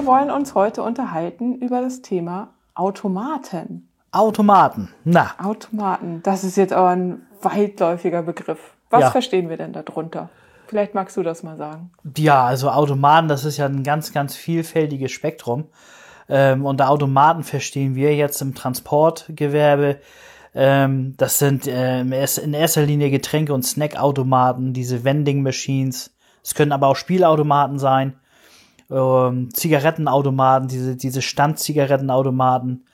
Wir wollen uns heute unterhalten über das Thema Automaten. Automaten, Automaten, das ist jetzt aber ein weitläufiger Begriff. Was verstehen wir denn darunter? Vielleicht magst du das mal sagen. Ja, also Automaten, das ist ja ein ganz, ganz vielfältiges Spektrum. Unter Automaten verstehen wir jetzt im Transportgewerbe, das sind in erster Linie Getränke- und Snackautomaten, diese Vending Machines. Es können aber auch Spielautomaten sein, Zigarettenautomaten, diese Standzigarettenautomaten.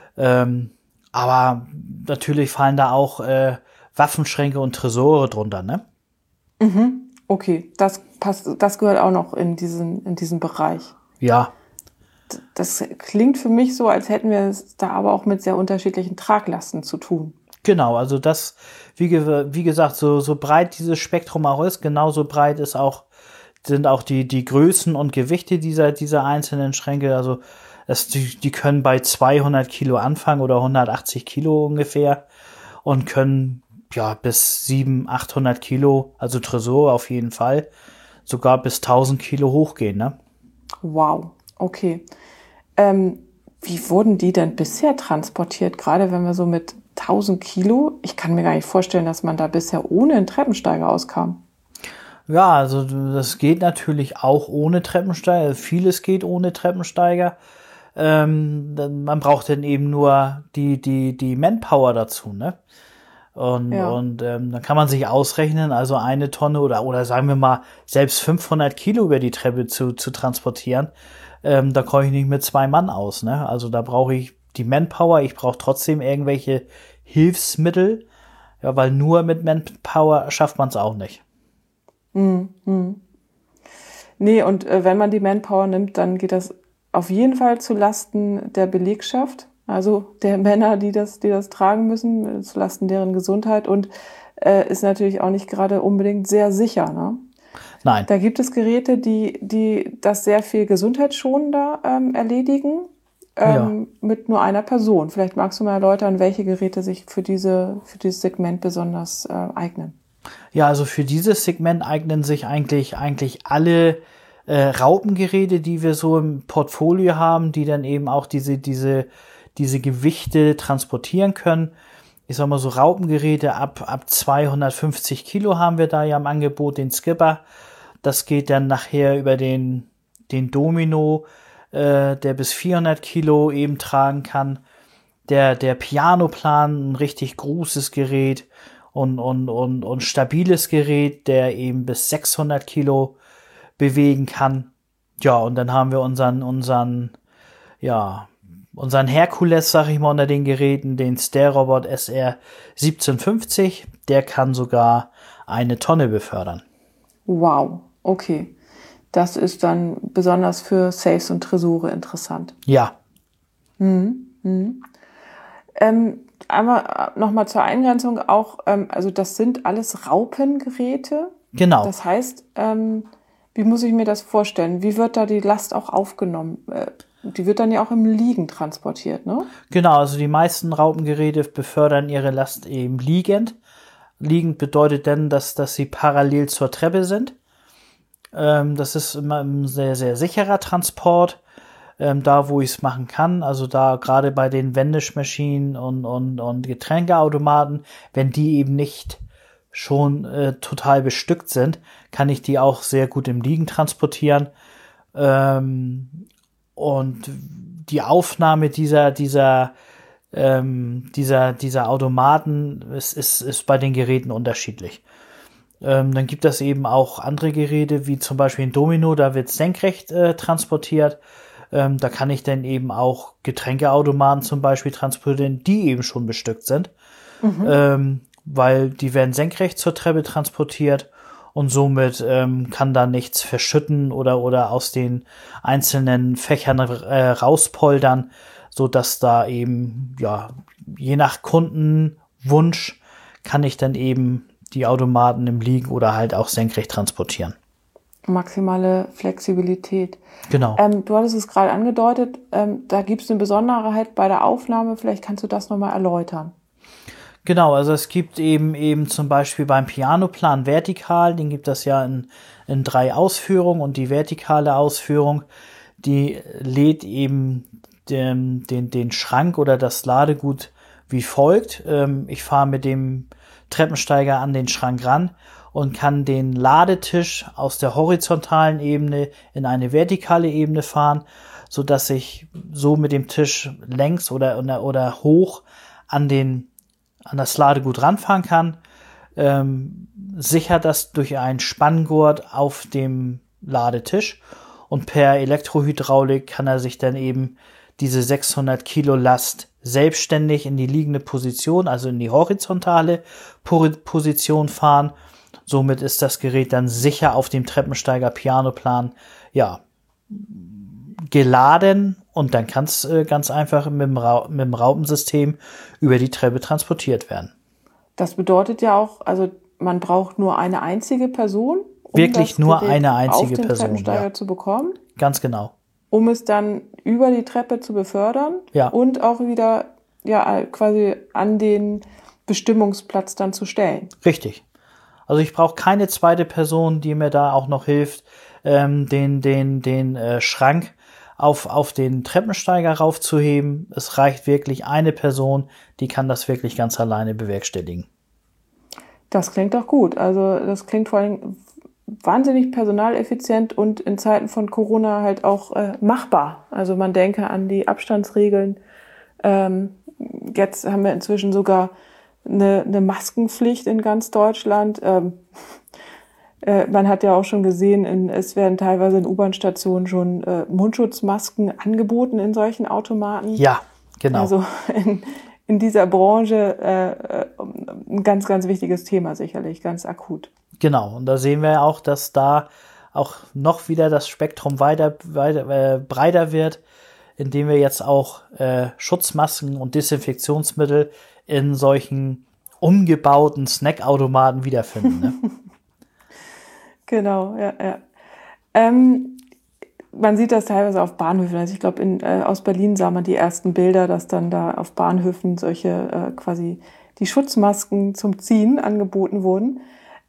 Aber natürlich fallen da auch Waffenschränke und Tresore drunter, ne? Mhm. Okay, das passt, das gehört auch noch in diesen Bereich. Ja. Das klingt für mich so, als hätten wir es da aber auch mit sehr unterschiedlichen Traglasten zu tun. Genau, also das, wie gesagt, so breit dieses Spektrum auch ist, genauso breit sind auch die Größen und Gewichte dieser einzelnen Schränke. Also die können bei 200 Kilo anfangen oder 180 Kilo ungefähr und können bis 700, 800 Kilo, also Tresor auf jeden Fall, sogar bis 1000 Kilo hochgehen, ne? Wow, okay. Wie wurden die denn bisher transportiert? Gerade wenn wir so mit 1000 Kilo, ich kann mir gar nicht vorstellen, dass man da bisher ohne einen Treppensteiger auskam. Ja, also das geht natürlich auch ohne Treppensteiger. Vieles geht ohne Treppensteiger. Man braucht dann eben nur die Manpower dazu, ne? Und dann kann man sich ausrechnen, also 1 Tonne oder sagen wir mal selbst 500 Kilo über die Treppe zu transportieren. Da komme ich nicht mit 2 Mann aus, ne? Also da brauche ich die Manpower, ich brauche trotzdem irgendwelche Hilfsmittel, ja, weil nur mit Manpower schafft man es auch nicht. Nee, und wenn man die Manpower nimmt, dann geht das auf jeden Fall zu Lasten der Belegschaft, also der Männer, die das tragen müssen, zu Lasten deren Gesundheit und ist natürlich auch nicht gerade unbedingt sehr sicher, ne? Nein. Da gibt es Geräte, die das sehr viel gesundheitsschonender erledigen, mit nur einer Person. Vielleicht magst du mal erläutern, welche Geräte sich für dieses Segment besonders eignen. Ja, also für dieses Segment eignen sich eigentlich alle Raupengeräte, die wir so im Portfolio haben, die dann eben auch diese Gewichte transportieren können. Ich sag mal so Raupengeräte ab 250 Kilo haben wir da ja im Angebot, den Skipper. Das geht dann nachher über den Domino, der bis 400 Kilo eben tragen kann. Der Pianoplan, ein richtig großes Gerät und stabiles Gerät, der eben bis 600 Kilo bewegen kann. Ja, und dann haben wir unseren Herkules, sag ich mal, unter den Geräten, den Stairobot SR 1750. Der kann sogar 1 Tonne befördern. Wow, okay. Das ist dann besonders für Safes und Tresore interessant. Ja. Einmal nochmal zur Eingrenzung auch, also das sind alles Raupengeräte. Genau. Das heißt, wie muss ich mir das vorstellen? Wie wird da die Last auch aufgenommen? Die wird dann ja auch im Liegen transportiert, ne? Genau, also die meisten Raupengeräte befördern ihre Last eben liegend. Liegend bedeutet dann, dass sie parallel zur Treppe sind. Das ist immer ein sehr, sehr sicherer Transport. Da, wo ich es machen kann, also da gerade bei den Vending-Maschinen und Getränkeautomaten, wenn die eben nicht schon total bestückt sind, kann ich die auch sehr gut im Liegen transportieren. Und die Aufnahme dieser Automaten ist bei den Geräten unterschiedlich. Dann gibt es eben auch andere Geräte, wie zum Beispiel ein Domino, da wird senkrecht transportiert. Da kann ich dann eben auch Getränkeautomaten zum Beispiel transportieren, die eben schon bestückt sind. Weil die werden senkrecht zur Treppe transportiert und somit kann da nichts verschütten oder aus den einzelnen Fächern rauspoltern, so dass da eben, je nach Kundenwunsch kann ich dann eben die Automaten im Liegen oder halt auch senkrecht transportieren. Maximale Flexibilität. Genau. Du hattest es gerade angedeutet, da gibt es eine Besonderheit bei der Aufnahme. Vielleicht kannst du das nochmal erläutern. Genau, also es gibt eben zum Beispiel beim Pianoplan vertikal, den gibt es ja in 3 Ausführungen und die vertikale Ausführung, die lädt eben den Schrank oder das Ladegut wie folgt. Ich fahre mit dem Treppensteiger an den Schrank ran und kann den Ladetisch aus der horizontalen Ebene in eine vertikale Ebene fahren, so dass ich so mit dem Tisch längs oder hoch an das Ladegut ranfahren kann. Sichert das durch einen Spanngurt auf dem Ladetisch und per Elektrohydraulik kann er sich dann eben diese 600 Kilo Last selbstständig in die liegende Position, also in die horizontale Position fahren. Somit ist das Gerät dann sicher auf dem Treppensteiger Pianoplan, ja, geladen und dann kann es ganz einfach mit dem Raupensystem über die Treppe transportiert werden. Das bedeutet ja auch, also man braucht nur eine einzige Person, um wirklich das nur Gerät eine einzige auf den Person, Treppensteiger ja, zu bekommen. Ganz genau. Um es dann über die Treppe zu befördern, ja, und auch wieder ja quasi an den Bestimmungsplatz dann zu stellen. Richtig. Also ich brauche keine zweite Person, die mir da auch noch hilft, den Schrank auf den Treppensteiger raufzuheben. Es reicht wirklich eine Person, die kann das wirklich ganz alleine bewerkstelligen. Das klingt doch gut. Also das klingt vor allem wahnsinnig personaleffizient und in Zeiten von Corona halt auch machbar. Also man denke an die Abstandsregeln. Jetzt haben wir inzwischen sogar eine Maskenpflicht in ganz Deutschland. Man hat ja auch schon gesehen, es werden teilweise in U-Bahn-Stationen schon Mundschutzmasken angeboten in solchen Automaten. Ja, genau. Also in dieser Branche ein ganz, ganz wichtiges Thema sicherlich, ganz akut. Genau, und da sehen wir auch, dass da auch noch wieder das Spektrum breiter wird, indem wir jetzt auch Schutzmasken und Desinfektionsmittel in solchen umgebauten Snackautomaten wiederfinden. Ne? Genau, ja. Man sieht das teilweise auf Bahnhöfen. Also ich glaube, aus Berlin sah man die ersten Bilder, dass dann da auf Bahnhöfen solche quasi die Schutzmasken zum Ziehen angeboten wurden.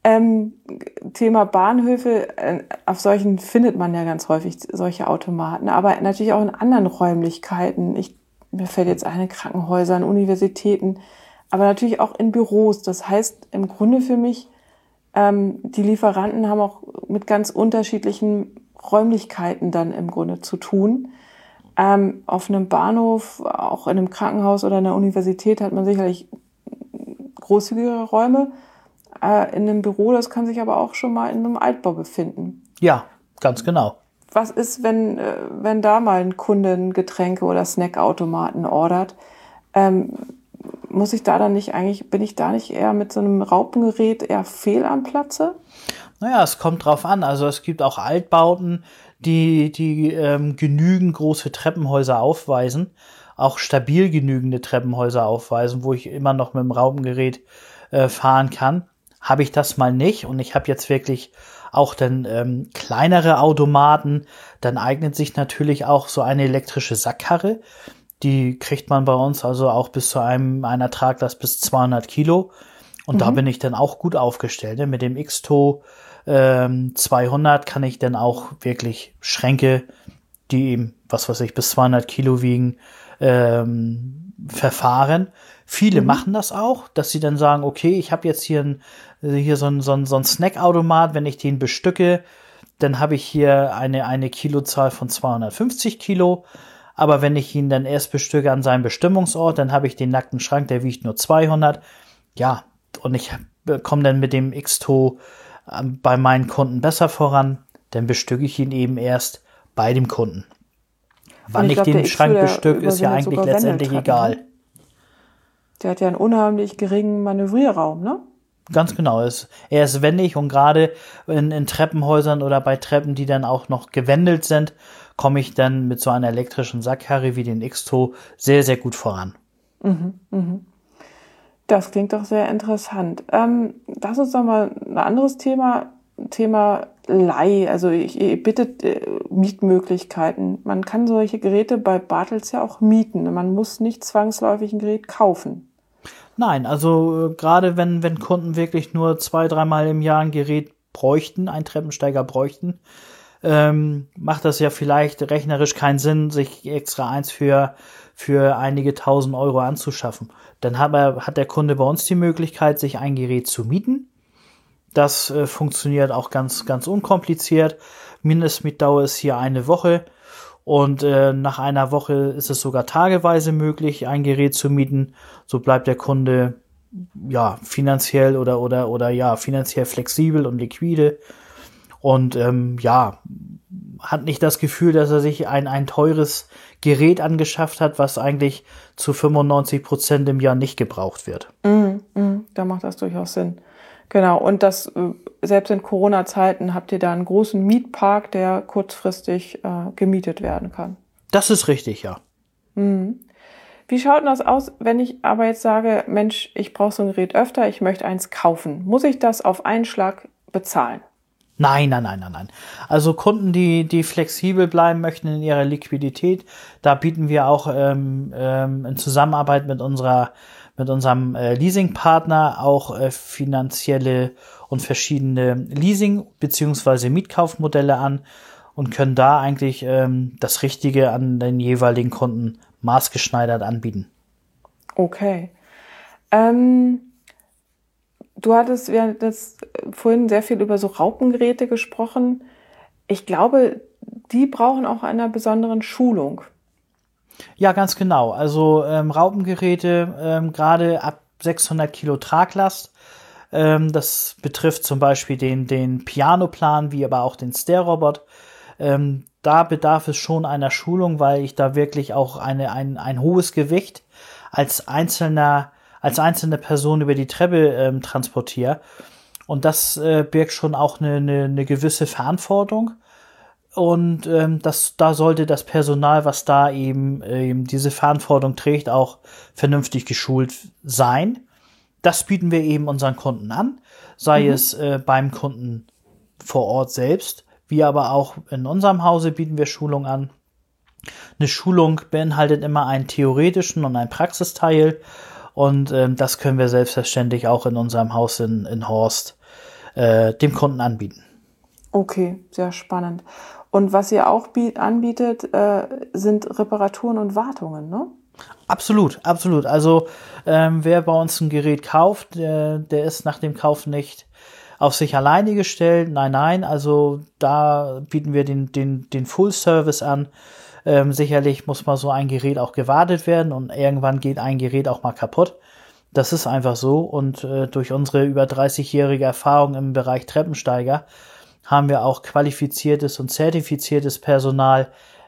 Thema Bahnhöfe, auf solchen findet man ja ganz häufig solche Automaten, aber natürlich auch in anderen Räumlichkeiten. Mir fällt jetzt ein, in Krankenhäusern, Universitäten, aber natürlich auch in Büros. Das heißt im Grunde für mich, die Lieferanten haben auch mit ganz unterschiedlichen Räumlichkeiten dann im Grunde zu tun. Auf einem Bahnhof, auch in einem Krankenhaus oder einer Universität hat man sicherlich großzügigere Räume. In einem Büro, das kann sich aber auch schon mal in einem Altbau befinden. Ja, ganz genau. Was ist, wenn da mal ein Kunde einen Getränke- oder Snackautomaten ordert? Bin ich da nicht eher mit so einem Raupengerät eher fehl am Platze? Naja, es kommt drauf an. Also es gibt auch Altbauten, die genügend große Treppenhäuser aufweisen, auch stabil genügende Treppenhäuser aufweisen, wo ich immer noch mit dem Raupengerät fahren kann. Habe ich das mal nicht und ich habe jetzt wirklich auch dann kleinere Automaten, dann eignet sich natürlich auch so eine elektrische Sackkarre. Die kriegt man bei uns also auch bis zu einer Traglast bis 200 Kilo. Und da bin ich dann auch gut aufgestellt. Ne? Mit dem Xto 200 kann ich dann auch wirklich Schränke, die eben, bis 200 Kilo wiegen, verfahren. Viele machen das auch, dass sie dann sagen, okay, ich habe jetzt hier so ein Snackautomat, wenn ich den bestücke, dann habe ich hier eine Kilozahl von 250 Kilo. Aber wenn ich ihn dann erst bestücke an seinem Bestimmungsort, dann habe ich den nackten Schrank, der wiegt nur 200. Ja, und ich komme dann mit dem Xto bei meinen Kunden besser voran, dann bestücke ich ihn eben erst bei dem Kunden. Wann ich den Schrank bestücke, ist ja eigentlich letztendlich egal. Der hat ja einen unheimlich geringen Manövrierraum, ne? Ganz genau. Er ist wendig und gerade in Treppenhäusern oder bei Treppen, die dann auch noch gewendelt sind, komme ich dann mit so einer elektrischen Sackkarre wie den Xto sehr, sehr gut voran. Das klingt doch sehr interessant. Lass uns doch mal ein anderes Thema Leih. Also ihr bietet Mietmöglichkeiten. Man kann solche Geräte bei Bartels ja auch mieten. Man muss nicht zwangsläufig ein Gerät kaufen. Nein, also gerade wenn Kunden wirklich nur 2-3 Mal im Jahr ein Gerät bräuchten, einen Treppensteiger bräuchten, macht das ja vielleicht rechnerisch keinen Sinn, sich extra eins für einige tausend Euro anzuschaffen. Dann hat der Kunde bei uns die Möglichkeit, sich ein Gerät zu mieten. Das funktioniert auch ganz, ganz unkompliziert. Mindestmietdauer ist hier eine Woche. Und nach einer Woche ist es sogar tageweise möglich, ein Gerät zu mieten. So bleibt der Kunde ja finanziell oder finanziell flexibel und liquide. Und hat nicht das Gefühl, dass er sich ein teures Gerät angeschafft hat, was eigentlich zu 95% im Jahr nicht gebraucht wird. Da macht das durchaus Sinn. Genau, und das selbst in Corona-Zeiten habt ihr da einen großen Mietpark, der kurzfristig gemietet werden kann. Das ist richtig, ja. Wie schaut denn das aus, wenn ich aber jetzt sage, Mensch, ich brauche so ein Gerät öfter, ich möchte eins kaufen. Muss ich das auf einen Schlag bezahlen? Nein. Also Kunden, die flexibel bleiben möchten in ihrer Liquidität, da bieten wir auch in Zusammenarbeit mit unserem Leasingpartner auch finanzielle und verschiedene Leasing- bzw. Mietkaufmodelle an und können da eigentlich das Richtige an den jeweiligen Kunden maßgeschneidert anbieten. Okay. Wir hatten jetzt vorhin sehr viel über so Raupengeräte gesprochen. Ich glaube, die brauchen auch einer besonderen Schulung. Ja, ganz genau. Also Raupengeräte, gerade ab 600 Kilo Traglast, das betrifft zum Beispiel den Pianoplan, wie aber auch den Stair-Robot. Da bedarf es schon einer Schulung, weil ich da wirklich auch ein hohes Gewicht als einzelne Person über die Treppe transportiere. Und das birgt schon auch eine gewisse Verantwortung. Und da sollte das Personal, was da eben diese Verantwortung trägt, auch vernünftig geschult sein. Das bieten wir eben unseren Kunden an, sei es beim Kunden vor Ort selbst, wie aber auch in unserem Hause bieten wir Schulung an. Eine Schulung beinhaltet immer einen theoretischen und einen Praxisteil. Und das können wir selbstverständlich auch in unserem Haus in Horst dem Kunden anbieten. Okay, sehr spannend. Und was ihr auch anbietet, sind Reparaturen und Wartungen, ne? Absolut. Also wer bei uns ein Gerät kauft, der ist nach dem Kauf nicht auf sich alleine gestellt. Nein. Also da bieten wir den Full-Service an. Sicherlich muss mal so ein Gerät auch gewartet werden und irgendwann geht ein Gerät auch mal kaputt. Das ist einfach so und durch unsere über 30-jährige Erfahrung im Bereich Treppensteiger haben wir auch qualifiziertes und zertifiziertes Personal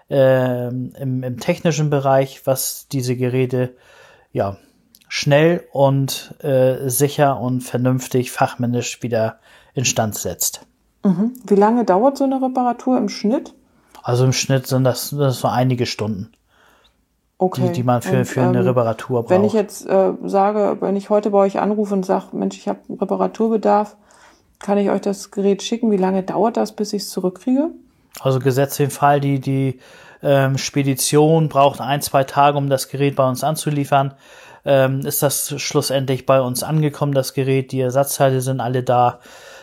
im technischen Bereich, was diese Geräte ja schnell und sicher und vernünftig fachmännisch wieder instand setzt. Wie lange dauert so eine Reparatur im Schnitt? Also im Schnitt sind das so einige Stunden, okay, die man für eine Reparatur braucht. Wenn ich jetzt wenn ich heute bei euch anrufe und sage, Mensch, ich habe Reparaturbedarf, kann ich euch das Gerät schicken? Wie lange dauert das, bis ich es zurückkriege? Also gesetzt den Fall, die Spedition braucht 1-2 Tage, um das Gerät bei uns anzuliefern. Ist das schlussendlich bei uns angekommen, das Gerät, die Ersatzteile sind alle da,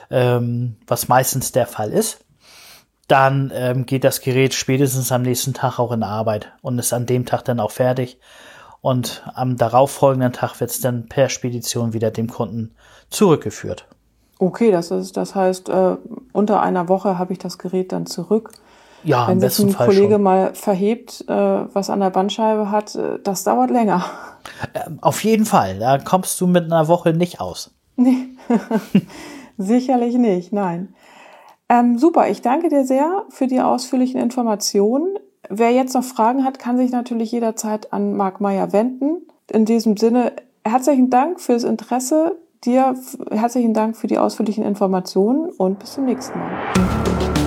was meistens der Fall ist. Dann geht das Gerät spätestens am nächsten Tag auch in Arbeit und ist an dem Tag dann auch fertig. Und am darauffolgenden Tag wird es dann per Spedition wieder dem Kunden zurückgeführt. Okay, das heißt, unter einer Woche habe ich das Gerät dann zurück. Ja, wenn im besten sich ein Fall Kollege schon. mal verhebt, was an der Bandscheibe hat, das dauert länger. Auf jeden Fall, da kommst du mit einer Woche nicht aus. Nee, sicherlich nicht, nein. Super, ich danke dir sehr für die ausführlichen Informationen. Wer jetzt noch Fragen hat, kann sich natürlich jederzeit an Marc Meyer wenden. In diesem Sinne, herzlichen Dank fürs Interesse. Dir herzlichen Dank für die ausführlichen Informationen und bis zum nächsten Mal.